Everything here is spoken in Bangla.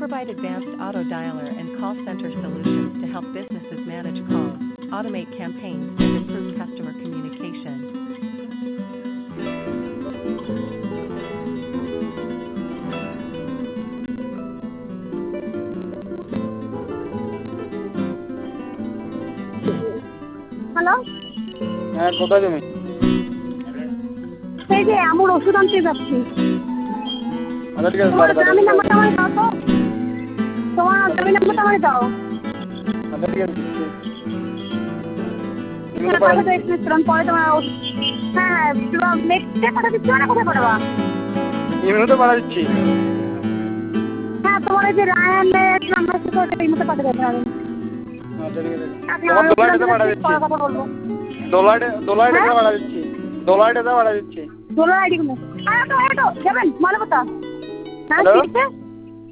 provide advanced auto dialer and call center solutions to help businesses manage calls, automate campaigns, and improve customer communication. Hello, হ্যাঁ কোথায় তুমি? এই যে আমার ওষুধ আনতে যাচ্ছি। আচ্ছা ঠিক আছে, তোমার তাড়াতাড়ি গ্রামীণ আসো। নাম্বারটা আমাকে দাও তো। তোমার গ্রামীণ নাম্বারটা আমাকে দাও। আচ্ছা ঠিক আছে, দিচ্ছি। তুমি তো হ্যাঁ পাড়া পাঠাতে এসেছিলাম, পরে তোমার হ্যাঁ নেক্সট ডে পাঠাতে দিচ্ছি না, কোথায় পাঠাবা? ইমুতে পাড়া দিচ্ছি। হ্যাঁ তোমার এই যে রায়ানের নাম্বার ছিল ওটা এই মতো পাঠিয়ে দেবেন। আচ্ছা ঠিক আছে, আপনি তোমার আমার দোলাইটাতে পাড়া দিচ্ছি। পরে কথা বলবো। দোলাইটাতে হ্যাঁ? পাড়া দিচ্ছি। দোলাইটাতে পাড়া দিচ্ছি। দোলার আইডি গুলো। আরে তো যাবেন মানবতা। হ্যাঁ হ্যালো? ঠিক আছে।